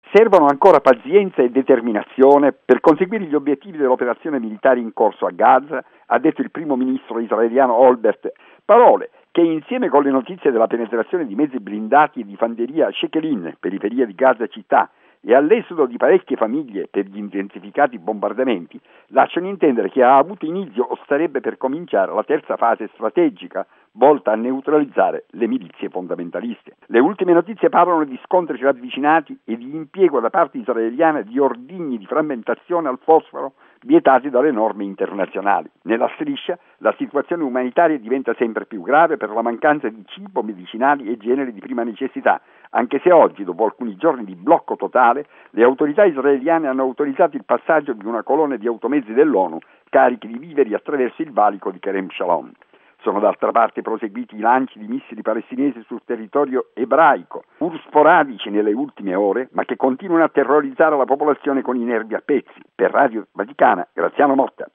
Servono ancora pazienza e determinazione per conseguire gli obiettivi dell'operazione militare in corso a Gaza, ha detto il primo ministro israeliano Olbert, parole che insieme con le notizie della penetrazione di mezzi blindati e di fanteria a Shekelin, periferia di Gaza città, e all'esodo di parecchie famiglie per gli intensificati bombardamenti, lasciano intendere che ha avuto inizio o starebbe per cominciare la terza fase strategica volta a neutralizzare le milizie fondamentaliste. Le ultime notizie parlano di scontri ravvicinati e di impiego da parte israeliana di ordigni di frammentazione al fosforo vietati dalle norme internazionali. Nella striscia la situazione umanitaria diventa sempre più grave per la mancanza di cibo, medicinali e generi di prima necessità, anche se oggi, dopo alcuni giorni di blocco totale, le autorità israeliane hanno autorizzato il passaggio di una colonna di automezzi dell'ONU carichi di viveri attraverso il valico di Kerem Shalom. Sono d'altra parte proseguiti i lanci di missili palestinesi sul territorio ebraico, pur sporadici nelle ultime ore, ma che continuano a terrorizzare la popolazione con i nervi a pezzi. Per Radio Vaticana, Graziano Motta.